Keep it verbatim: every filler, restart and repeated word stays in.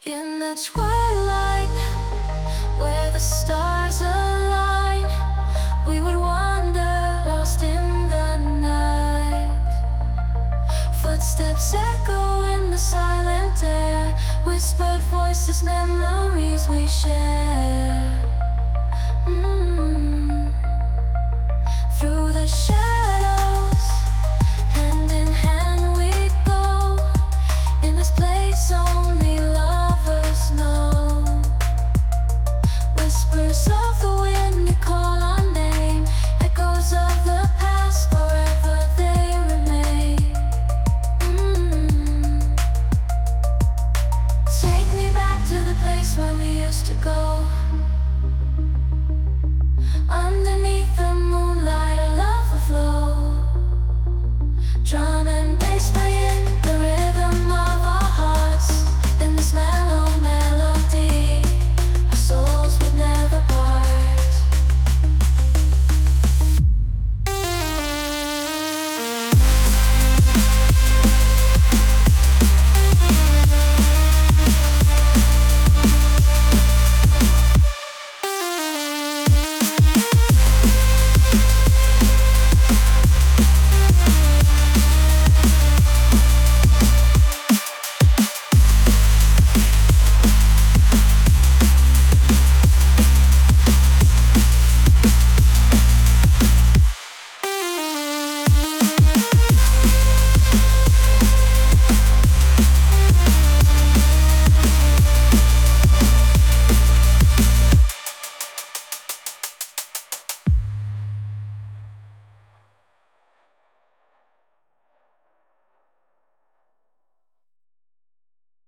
In the twilight, where the stars align, we would wander lost in the night. Footsteps echo in the silent air, whispered voices, memories we share. Mm.